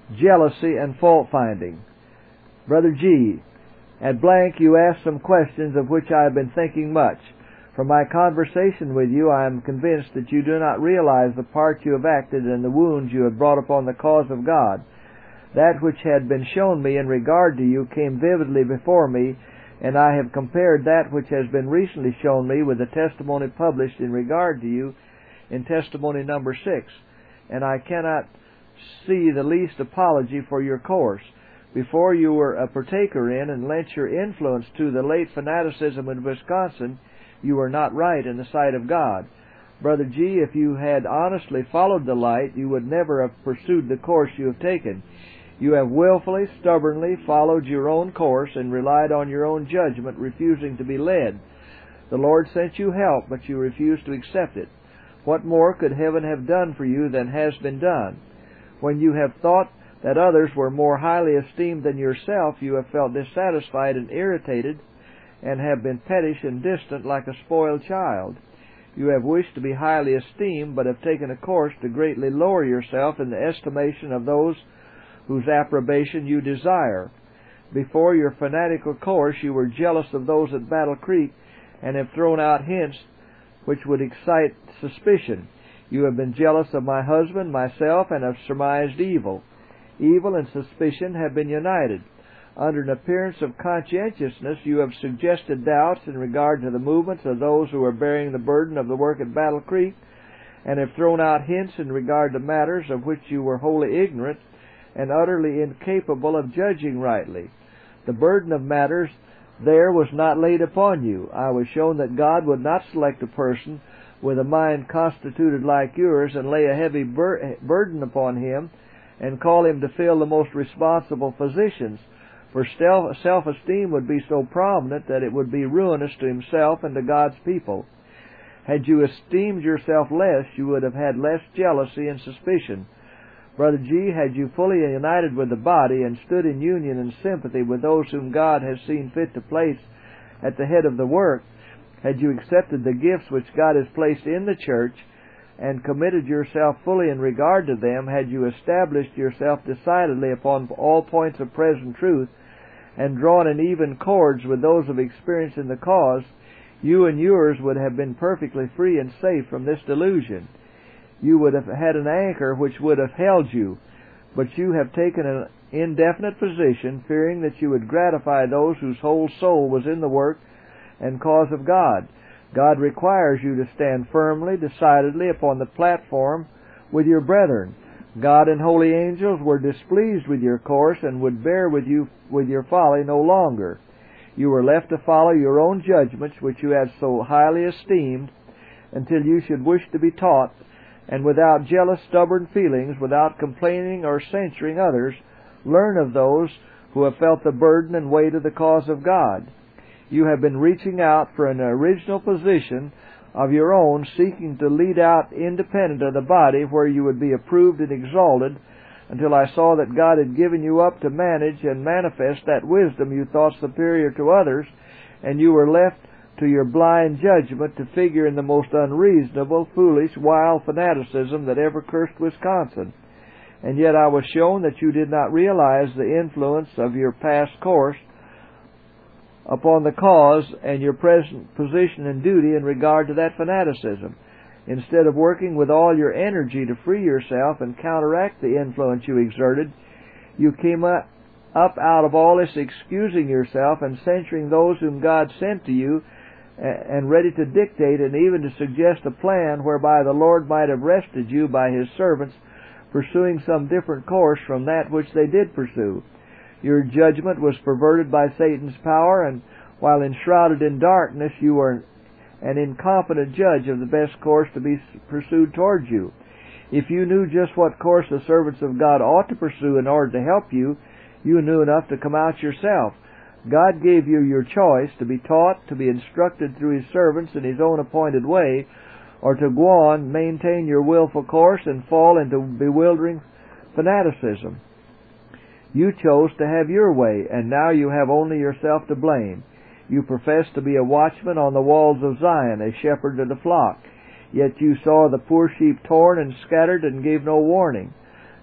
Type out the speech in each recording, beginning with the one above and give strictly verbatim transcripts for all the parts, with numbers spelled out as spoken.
jealousy, and fault-finding. Brother G., at blank you asked some questions of which I have been thinking much. From my conversation with you, I am convinced that you do not realize the part you have acted and the wounds you have brought upon the cause of God. That which had been shown me in regard to you came vividly before me, and I have compared that which has been recently shown me with the testimony published in regard to you in testimony number six, and I cannot see the least apology for your course. Before you were a partaker in and lent your influence to the late fanaticism in Wisconsin, you were not right in the sight of God. Brother G., if you had honestly followed the light, you would never have pursued the course you have taken. You have willfully, stubbornly followed your own course and relied on your own judgment, refusing to be led. The Lord sent you help, but you refused to accept it. What more could heaven have done for you than has been done? When you have thought that others were more highly esteemed than yourself, you have felt dissatisfied and irritated, and have been pettish and distant like a spoiled child. You have wished to be highly esteemed, but have taken a course to greatly lower yourself in the estimation of those whose approbation you desire. Before your fanatical course, you were jealous of those at Battle Creek, and have thrown out hints which would excite suspicion. You have been jealous of my husband, myself, and have surmised evil. Evil and suspicion have been united. Under an appearance of conscientiousness, you have suggested doubts in regard to the movements of those who are bearing the burden of the work at Battle Creek, and have thrown out hints in regard to matters of which you were wholly ignorant and utterly incapable of judging rightly. The burden of matters there was not laid upon you. I was shown that God would not select a person with a mind constituted like yours and lay a heavy bur- burden upon him and call him to fill the most responsible positions, for self-esteem would be so prominent that it would be ruinous to himself and to God's people. Had you esteemed yourself less, you would have had less jealousy and suspicion. Brother G., had you fully united with the body and stood in union and sympathy with those whom God has seen fit to place at the head of the work, had you accepted the gifts which God has placed in the church and committed yourself fully in regard to them, had you established yourself decidedly upon all points of present truth and drawn in even cords with those of experience in the cause, you and yours would have been perfectly free and safe from this delusion. You would have had an anchor which would have held you, but you have taken an indefinite position, fearing that you would gratify those whose whole soul was in the work and cause of God. God requires you to stand firmly, decidedly upon the platform with your brethren. God and holy angels were displeased with your course and would bear with you with your folly no longer. You were left to follow your own judgments, which you had so highly esteemed, until you should wish to be taught, and without jealous, stubborn feelings, without complaining or censuring others, learn of those who have felt the burden and weight of the cause of God. You have been reaching out for an original position of your own, seeking to lead out independent of the body where you would be approved and exalted, until I saw that God had given you up to manage and manifest that wisdom you thought superior to others, and you were left to your blind judgment to figure in the most unreasonable, foolish, wild fanaticism that ever cursed Wisconsin. And yet I was shown that you did not realize the influence of your past course upon the cause and your present position and duty in regard to that fanaticism. Instead of working with all your energy to free yourself and counteract the influence you exerted, you came up out of all this excusing yourself and censuring those whom God sent to you, and ready to dictate and even to suggest a plan whereby the Lord might have rested you by His servants pursuing some different course from that which they did pursue. Your judgment was perverted by Satan's power, and while enshrouded in darkness, you were an incompetent judge of the best course to be pursued towards you. If you knew just what course the servants of God ought to pursue in order to help you, you knew enough to come out yourself. God gave you your choice to be taught, to be instructed through His servants in His own appointed way, or to go on, maintain your willful course, and fall into bewildering fanaticism. You chose to have your way, and now you have only yourself to blame. You profess to be a watchman on the walls of Zion, a shepherd to the flock, yet you saw the poor sheep torn and scattered and gave no warning.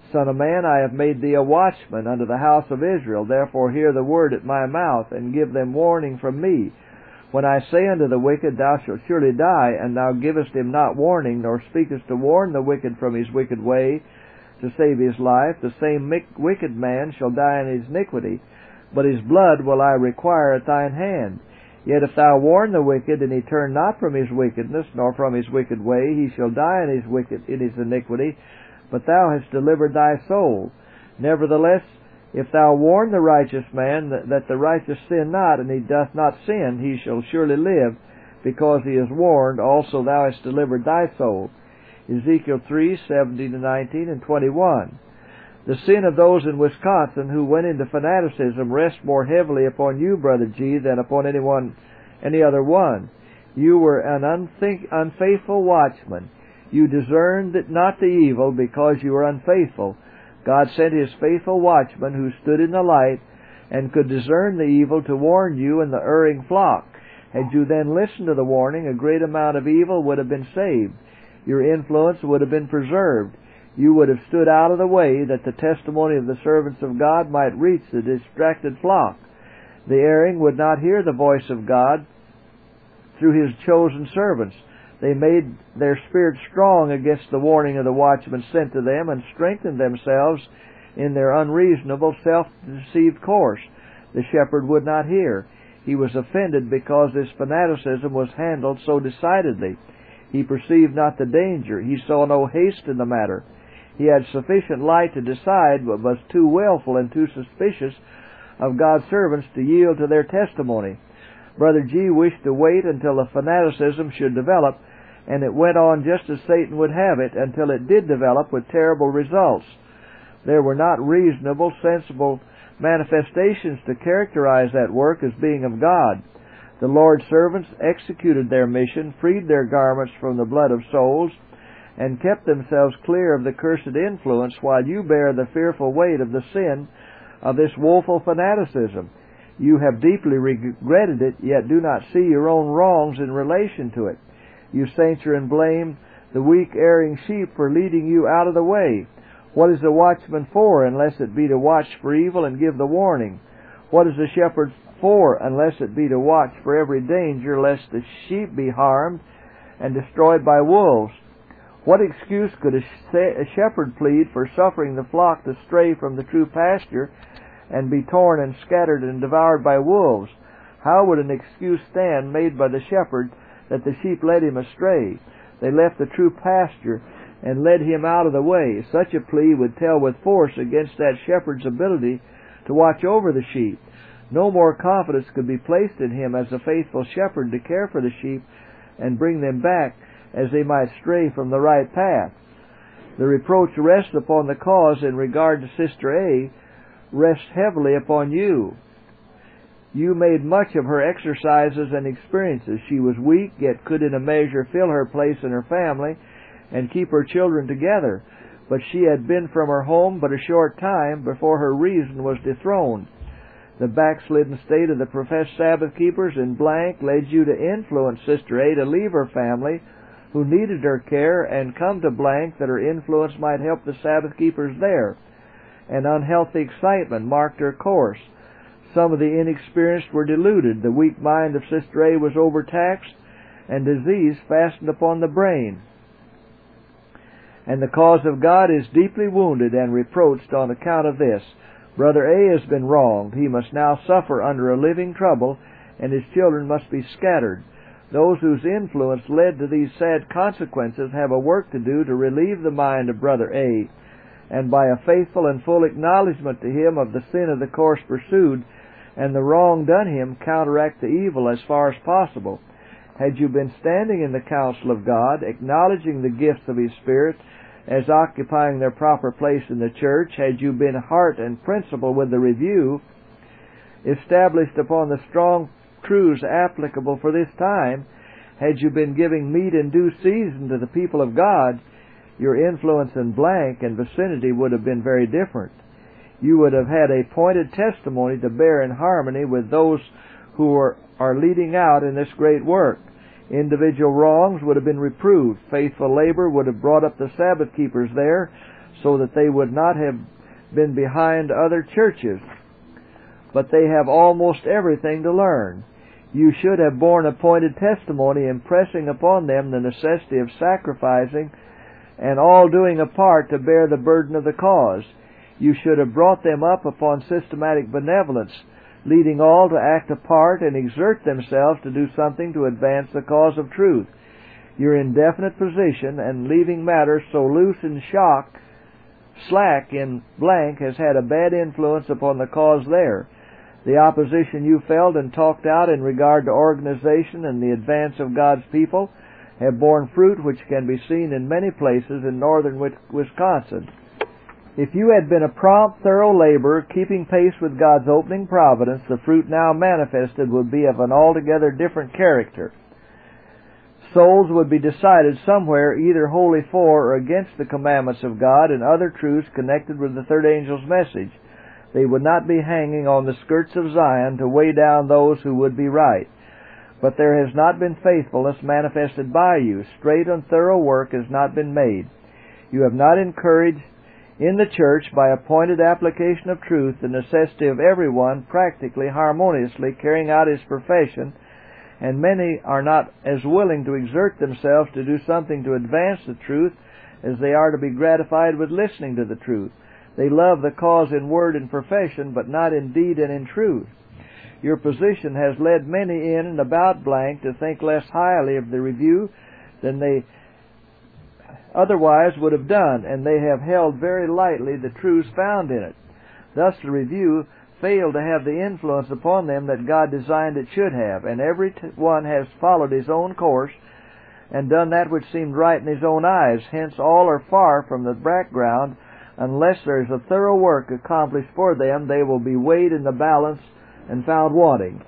Son of man, I have made thee a watchman unto the house of Israel. Therefore hear the word at my mouth, and give them warning from me. When I say unto the wicked, Thou shalt surely die, and thou givest him not warning, nor speakest to warn the wicked from his wicked way, to save his life, the same wicked man shall die in his iniquity, but his blood will I require at thine hand. Yet if thou warn the wicked, and he turn not from his wickedness, nor from his wicked way, he shall die in his wicked in his iniquity, but thou hast delivered thy soul. Nevertheless, if thou warn the righteous man that, that the righteous sin not, and he doth not sin, he shall surely live, because he is warned. Also thou hast delivered thy soul. Ezekiel three, seventeen to nineteen and twenty-one. The sin of those in Wisconsin who went into fanaticism rests more heavily upon you, Brother G, than upon anyone, any other one. You were an unthink, unfaithful watchman. You discerned not the evil because you were unfaithful. God sent His faithful watchman who stood in the light and could discern the evil to warn you and the erring flock. Had you then listened to the warning, a great amount of evil would have been saved. Your influence would have been preserved. You would have stood out of the way that the testimony of the servants of God might reach the distracted flock. The erring would not hear the voice of God through His chosen servants. They made their spirit strong against the warning of the watchman sent to them, and strengthened themselves in their unreasonable, self-deceived course. The shepherd would not hear. He was offended because this fanaticism was handled so decidedly. He perceived not the danger. He saw no haste in the matter. He had sufficient light to decide, but was too willful and too suspicious of God's servants to yield to their testimony. Brother G wished to wait until the fanaticism should develop, and it went on just as Satan would have it, until it did develop with terrible results. There were not reasonable, sensible manifestations to characterize that work as being of God. The Lord's servants executed their mission, freed their garments from the blood of souls, and kept themselves clear of the cursed influence, while you bear the fearful weight of the sin of this woeful fanaticism. You have deeply regretted it, yet do not see your own wrongs in relation to it. You censure and blame the weak, erring sheep for leading you out of the way. What is the watchman for, unless it be to watch for evil and give the warning? What is the shepherd for, unless it be to watch for every danger, lest the sheep be harmed and destroyed by wolves? What excuse could a shepherd plead for suffering the flock to stray from the true pasture and be torn and scattered and devoured by wolves? How would an excuse stand made by the shepherd that the sheep led him astray? They left the true pasture and led him out of the way. Such a plea would tell with force against that shepherd's ability to watch over the sheep. No more confidence could be placed in him as a faithful shepherd to care for the sheep and bring them back as they might stray from the right path. The reproach rests upon the cause in regard to Sister A, rests heavily upon you. You made much of her exercises and experiences. She was weak, yet could in a measure fill her place in her family and keep her children together. But she had been from her home but a short time before her reason was dethroned. The backslidden state of the professed Sabbath keepers in blank led you to influence Sister A to leave her family, who needed her care, and come to blank that her influence might help the Sabbath keepers there. An unhealthy excitement marked her course. Some of the inexperienced were deluded. The weak mind of Sister A was overtaxed, and disease fastened upon the brain. And the cause of God is deeply wounded and reproached on account of this. Brother A has been wronged. He must now suffer under a living trouble, and his children must be scattered. Those whose influence led to these sad consequences have a work to do to relieve the mind of Brother A, and by a faithful and full acknowledgment to him of the sin of the course pursued and the wrong done him, counteract the evil as far as possible. Had you been standing in the counsel of God, acknowledging the gifts of His Spirit as occupying their proper place in the church, had you been heart and principle with the review, established upon the strong truths applicable for this time, had you been giving meat in due season to the people of God, your influence in blank and vicinity would have been very different. You would have had a pointed testimony to bear in harmony with those who are, are leading out in this great work. Individual wrongs would have been reproved. Faithful labor would have brought up the Sabbath keepers there, so that they would not have been behind other churches. But they have almost everything to learn. You should have borne appointed testimony, impressing upon them the necessity of sacrificing and all doing a part to bear the burden of the cause. You should have brought them up upon systematic benevolence, leading all to act a part and exert themselves to do something to advance the cause of truth. Your indefinite position and leaving matters so loose and shock, slack in blank has had a bad influence upon the cause there. The opposition you felt and talked out in regard to organization and the advance of God's people have borne fruit which can be seen in many places in northern Wisconsin. If you had been a prompt, thorough laborer, keeping pace with God's opening providence, the fruit now manifested would be of an altogether different character. Souls would be decided somewhere either wholly for or against the commandments of God and other truths connected with the third angel's message. They would not be hanging on the skirts of Zion to weigh down those who would be right. But there has not been faithfulness manifested by you. Straight and thorough work has not been made. You have not encouraged in the church, by appointed application of truth, the necessity of everyone practically harmoniously carrying out his profession, and many are not as willing to exert themselves to do something to advance the truth as they are to be gratified with listening to the truth. They love the cause in word and profession, but not in deed and in truth. Your position has led many in and about blank to think less highly of the review than they otherwise would have done, and they have held very lightly the truths found in it. Thus the review failed to have the influence upon them that God designed it should have, and every one has followed his own course and done that which seemed right in his own eyes. Hence all are far from the background. Unless there is a thorough work accomplished for them, they will be weighed in the balance and found wanting.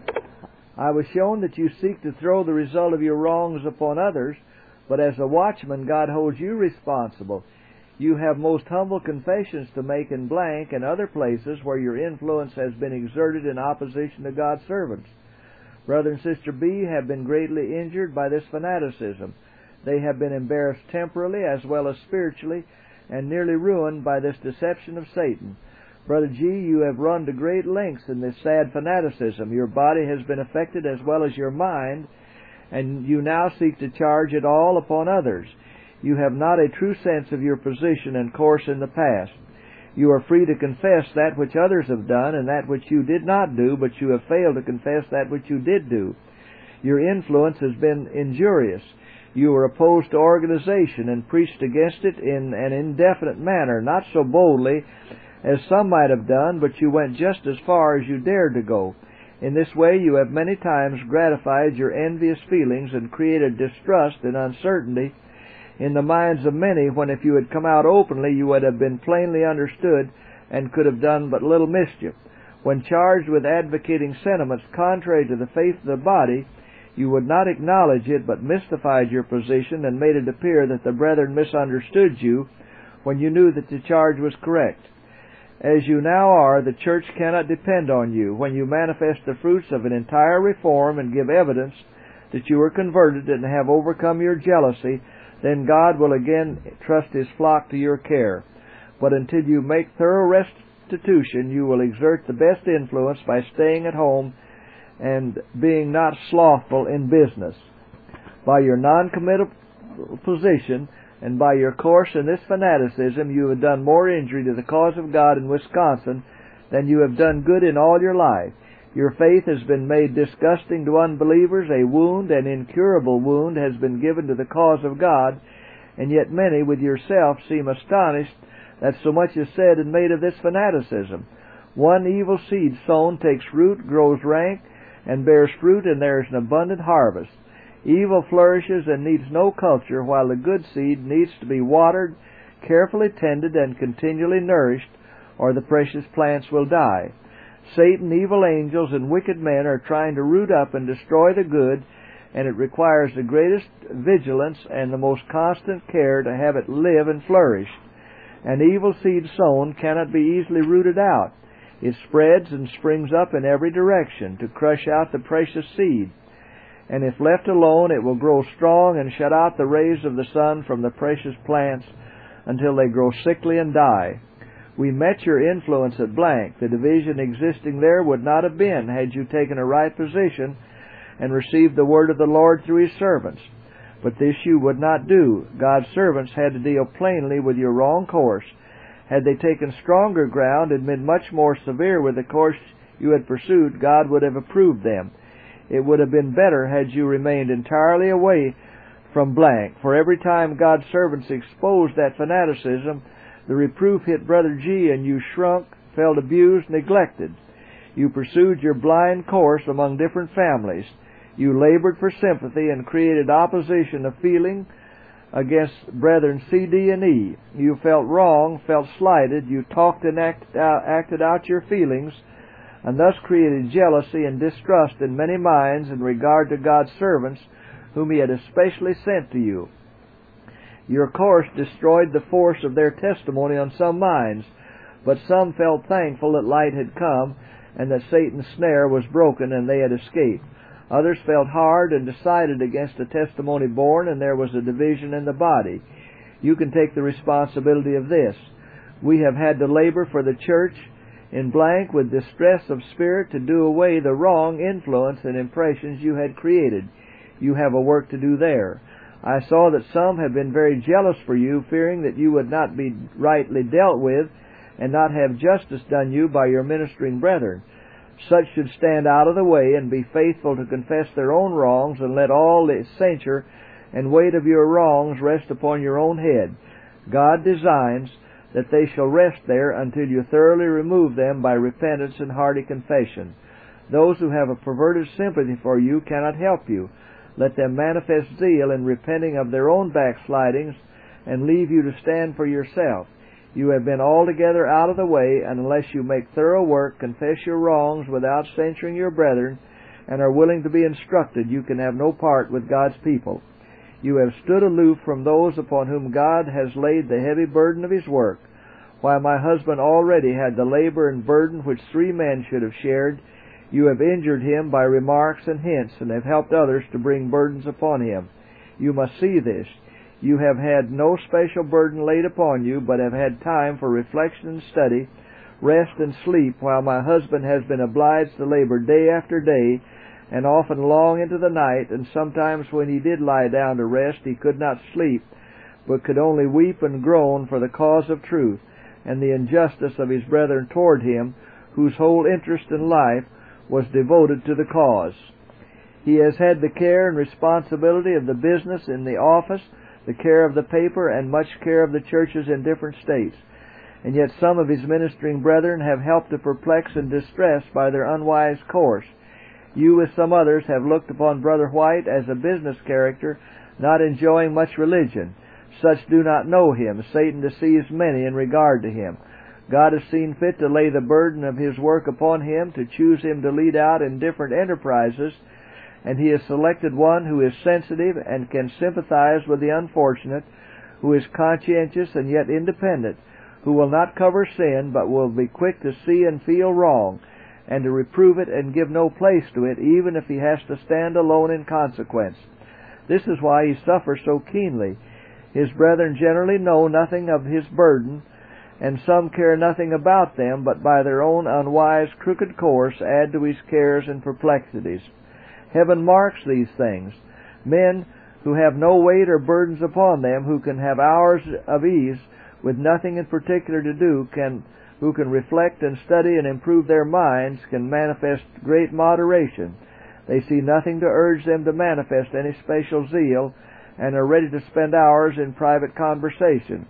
I was shown that you seek to throw the result of your wrongs upon others, but as a watchman, God holds you responsible. You have most humble confessions to make in blank and other places where your influence has been exerted in opposition to God's servants. Brother and Sister B have been greatly injured by this fanaticism. They have been embarrassed temporally as well as spiritually, and nearly ruined by this deception of Satan. Brother G, you have run to great lengths in this sad fanaticism. Your body has been affected as well as your mind, and you now seek to charge it all upon others. You have not a true sense of your position and course in the past. You are free to confess that which others have done and that which you did not do, but you have failed to confess that which you did do. Your influence has been injurious. You were opposed to organization and preached against it in an indefinite manner, not so boldly as some might have done, but you went just as far as you dared to go. In this way you have many times gratified your envious feelings and created distrust and uncertainty in the minds of many, when if you had come out openly you would have been plainly understood and could have done but little mischief. When charged with advocating sentiments contrary to the faith of the body, you would not acknowledge it, but mystified your position and made it appear that the brethren misunderstood you when you knew that the charge was correct. As you now are, the church cannot depend on you. When you manifest the fruits of an entire reform and give evidence that you are converted and have overcome your jealousy, then God will again trust His flock to your care. But until you make thorough restitution, you will exert the best influence by staying at home and being not slothful in business. By your non-committal position and by your course in this fanaticism, you have done more injury to the cause of God in Wisconsin than you have done good in all your life. Your faith has been made disgusting to unbelievers. A wound, an incurable wound, has been given to the cause of God, and yet many, with yourself, seem astonished that so much is said and made of this fanaticism. One evil seed sown takes root, grows rank, and bears fruit, and there is an abundant harvest. Evil flourishes and needs no culture, while the good seed needs to be watered, carefully tended, and continually nourished, or the precious plants will die. Satan, evil angels, and wicked men are trying to root up and destroy the good, and it requires the greatest vigilance and the most constant care to have it live and flourish. An evil seed sown cannot be easily rooted out. It spreads and springs up in every direction to crush out the precious seed. And if left alone, it will grow strong and shut out the rays of the sun from the precious plants until they grow sickly and die. We met your influence at blank. The division existing there would not have been had you taken a right position and received the word of the Lord through His servants. But this you would not do. God's servants had to deal plainly with your wrong course. Had they taken stronger ground and been much more severe with the course you had pursued, God would have approved them. It would have been better had you remained entirely away from blank. For every time God's servants exposed that fanaticism, the reproof hit Brother G, and you shrunk, felt abused, neglected. You pursued your blind course among different families. You labored for sympathy and created opposition of feeling against brethren C, D, and E. You felt wrong, felt slighted. You talked and acted out, acted out your feelings, and thus created jealousy and distrust in many minds in regard to God's servants, whom He had especially sent to you. Your course destroyed the force of their testimony on some minds, but some felt thankful that light had come, and that Satan's snare was broken and they had escaped. Others felt hard and decided against the testimony borne, and there was a division in the body. You can take the responsibility of this. We have had to labor for the church in blank with distress of spirit to do away the wrong influence and impressions you had created. You have a work to do there. I saw that some have been very jealous for you, fearing that you would not be rightly dealt with and not have justice done you by your ministering brethren. Such should stand out of the way and be faithful to confess their own wrongs, and let all the censure and weight of your wrongs rest upon your own head. God designs that they shall rest there until you thoroughly remove them by repentance and hearty confession. Those who have a perverted sympathy for you cannot help you. Let them manifest zeal in repenting of their own backslidings and leave you to stand for yourself. You have been altogether out of the way, and unless you make thorough work, confess your wrongs without censuring your brethren, and are willing to be instructed, you can have no part with God's people. You have stood aloof from those upon whom God has laid the heavy burden of His work. While my husband already had the labor and burden which three men should have shared, you have injured him by remarks and hints, and have helped others to bring burdens upon him. You must see this. You have had no special burden laid upon you, but have had time for reflection and study, rest and sleep, while my husband has been obliged to labor day after day, and often long into the night, and sometimes when he did lie down to rest he could not sleep, but could only weep and groan for the cause of truth, and the injustice of his brethren toward him, whose whole interest in life was devoted to the cause. He has had the care and responsibility of the business in the office, the care of the paper, and much care of the churches in different states. And yet some of his ministering brethren have helped to perplex and distress by their unwise course. You, with some others, have looked upon Brother White as a business character, not enjoying much religion. Such do not know him. Satan deceives many in regard to him. God has seen fit to lay the burden of His work upon him, to choose him to lead out in different enterprises, and He has selected one who is sensitive and can sympathize with the unfortunate, who is conscientious and yet independent, who will not cover sin, but will be quick to see and feel wrong, and to reprove it and give no place to it, even if he has to stand alone in consequence. This is why he suffers so keenly. His brethren generally know nothing of his burden, and some care nothing about them, but by their own unwise, crooked course add to his cares and perplexities. Heaven marks these things. Men who have no weight or burdens upon them, who can have hours of ease with nothing in particular to do, can who can reflect and study and improve their minds, can manifest great moderation. They see nothing to urge them to manifest any special zeal, and are ready to spend hours in private conversation.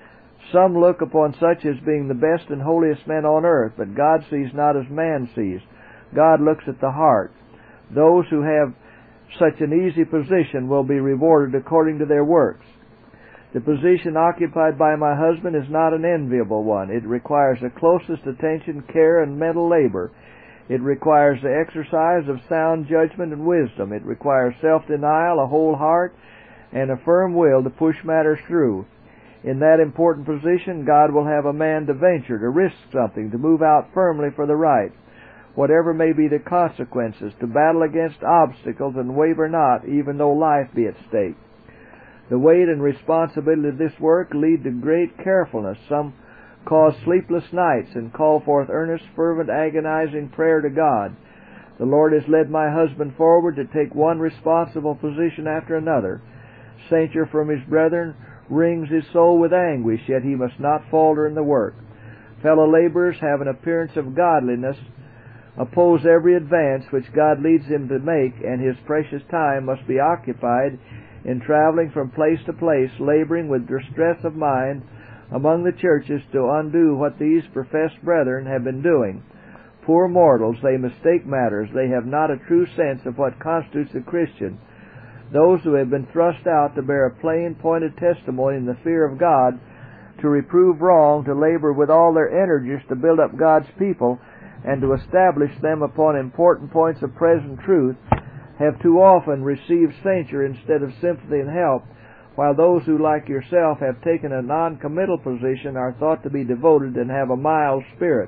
Some look upon such as being the best and holiest men on earth, but God sees not as man sees. God looks at the heart. Those who have such an easy position will be rewarded according to their works. The position occupied by my husband is not an enviable one. It requires the closest attention, care, and mental labor. It requires the exercise of sound judgment and wisdom. It requires self-denial, a whole heart, and a firm will to push matters through. In that important position, God will have a man to venture, to risk something, to move out firmly for the right, whatever may be the consequences, to battle against obstacles and waver not, even though life be at stake. The weight and responsibility of this work lead to great carefulness. Some cause sleepless nights and call forth earnest, fervent, agonizing prayer to God. The Lord has led my husband forward to take one responsible position after another. Censure from his brethren wrings his soul with anguish, yet he must not falter in the work. Fellow laborers have an appearance of godliness, oppose every advance which God leads him to make, and his precious time must be occupied in traveling from place to place, laboring with distress of mind among the churches to undo what these professed brethren have been doing. Poor mortals, they mistake matters. They have not a true sense of what constitutes a Christian. Those who have been thrust out to bear a plain, pointed testimony in the fear of God, to reprove wrong, to labor with all their energies to build up God's people, and to establish them upon important points of present truth, have too often received censure instead of sympathy and help, while those who, like yourself, have taken a non-committal position are thought to be devoted and have a mild spirit.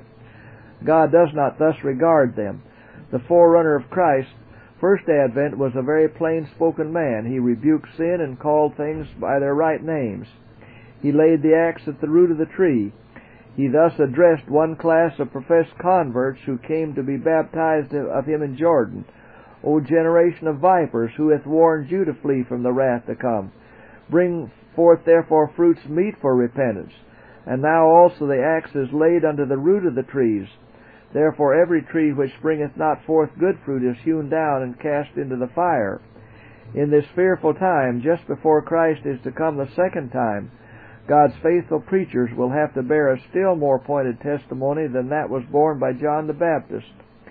God does not thus regard them. The forerunner of Christ's first advent was a very plain-spoken man. He rebuked sin and called things by their right names. He laid the axe at the root of the tree. He thus addressed one class of professed converts who came to be baptized of him in Jordan. O generation of vipers, who hath warned you to flee from the wrath to come? Bring forth therefore fruits meet for repentance. And now also the axe is laid unto the root of the trees. Therefore every tree which bringeth not forth good fruit is hewn down and cast into the fire. In this fearful time, just before Christ is to come the second time, God's faithful preachers will have to bear a still more pointed testimony than that was borne by John the Baptist.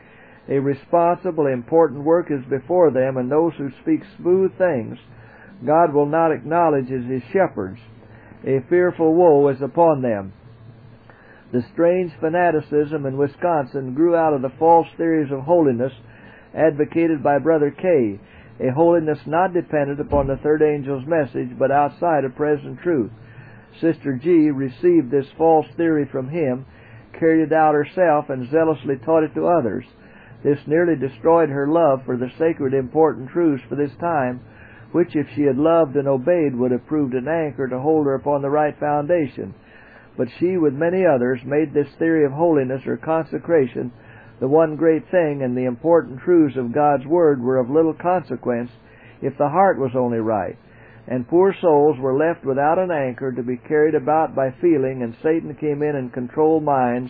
A responsible, important work is before them, and those who speak smooth things God will not acknowledge as His shepherds. A fearful woe is upon them. The strange fanaticism in Wisconsin grew out of the false theories of holiness advocated by Brother K, a holiness not dependent upon the third angel's message, but outside of present truth. Sister G received this false theory from him, carried it out herself, and zealously taught it to others. This nearly destroyed her love for the sacred important truths for this time, which, if she had loved and obeyed, would have proved an anchor to hold her upon the right foundation. But she, with many others, made this theory of holiness or consecration the one great thing, and the important truths of God's Word were of little consequence if the heart was only right. And poor souls were left without an anchor to be carried about by feeling, and Satan came in and controlled minds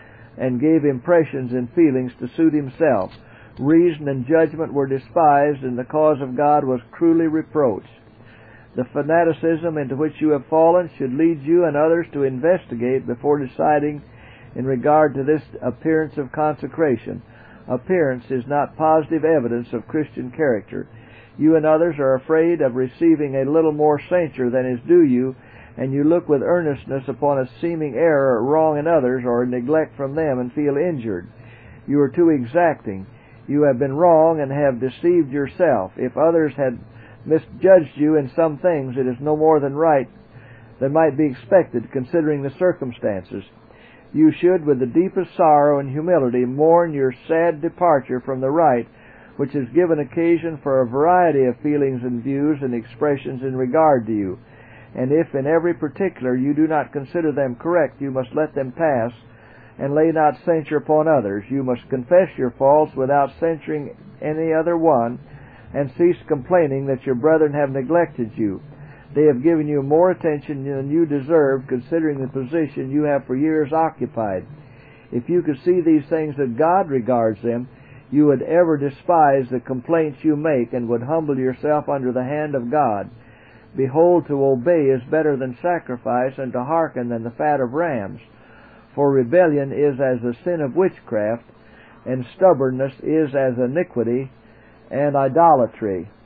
and gave impressions and feelings to suit himself. Reason and judgment were despised, and the cause of God was cruelly reproached. The fanaticism into which you have fallen should lead you and others to investigate before deciding in regard to this appearance of consecration. Appearance is not positive evidence of Christian character. You and others are afraid of receiving a little more censure than is due you, and you look with earnestness upon a seeming error or wrong in others or neglect from them and feel injured. You are too exacting. You have been wrong and have deceived yourself. If others had misjudged you in some things, it is no more than right than might be expected, considering the circumstances. You should, with the deepest sorrow and humility, mourn your sad departure from the right, which has given occasion for a variety of feelings and views and expressions in regard to you. And if in every particular you do not consider them correct, you must let them pass, and lay not censure upon others. You must confess your faults without censuring any other one, and cease complaining that your brethren have neglected you. They have given you more attention than you deserve, considering the position you have for years occupied. If you could see these things that God regards them, you would ever despise the complaints you make, and would humble yourself under the hand of God. Behold, to obey is better than sacrifice, and to hearken than the fat of rams. For rebellion is as the sin of witchcraft, and stubbornness is as iniquity and idolatry.